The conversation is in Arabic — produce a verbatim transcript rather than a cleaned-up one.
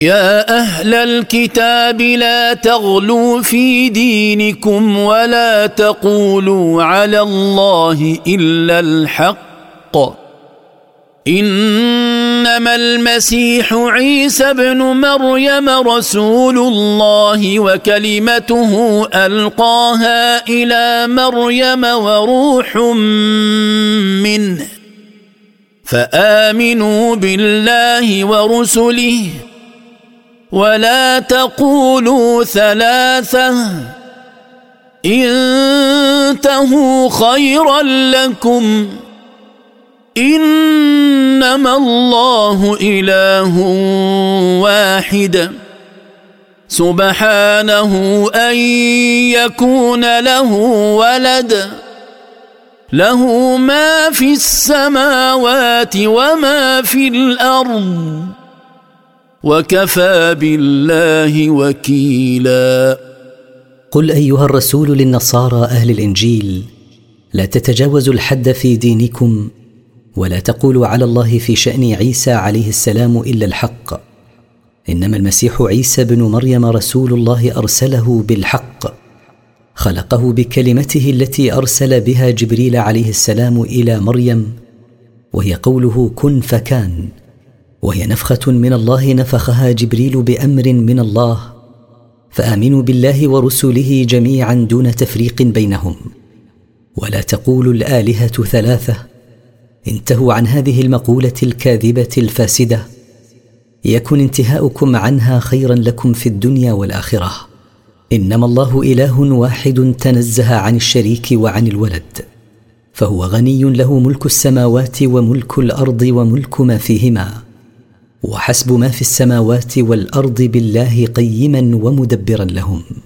يا أهل الكتاب لا تغلوا في دينكم ولا تقولوا على الله إلا الحق إنما المسيح عيسى ابن مريم رسول الله وكلمته ألقاها إلى مريم وروح منه فآمنوا بالله ورسله ولا تقولوا ثلاثة انتهوا خيرا لكم إنما الله إله واحد سبحانه أن يكون له ولد له ما في السماوات وما في الأرض وكفى بالله وكيلا. قل أيها الرسول للنصارى أهل الإنجيل لا تتجاوزوا الحد في دينكم ولا تقولوا على الله في شأن عيسى عليه السلام إلا الحق إنما المسيح عيسى بن مريم رسول الله أرسله بالحق خلقه بكلمته التي أرسل بها جبريل عليه السلام إلى مريم وهي قوله كن فكان وهي نفخة من الله نفخها جبريل بأمر من الله فآمنوا بالله ورسله جميعا دون تفريق بينهم ولا تقولوا الآلهة ثلاثة انتهوا عن هذه المقولة الكاذبة الفاسدة يكن انتهاؤكم عنها خيرا لكم في الدنيا والآخرة إنما الله إله واحد تنزه عن الشريك وعن الولد فهو غني له ملك السماوات وملك الأرض وملك ما فيهما وحسب ما في السماوات والأرض بالله قيما ومدبرا لهم.